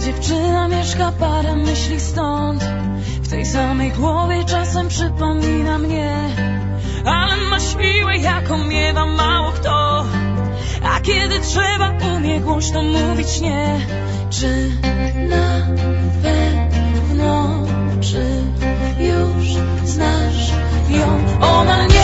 dziewczyna mieszka parę myśli stąd. W tej samej głowie czasem przypomina mnie, ale ma siłę, jaką miewa mało kto. A kiedy trzeba, umie głośno mówić nie. Czy na pewno, czy już znasz ją? Ona nie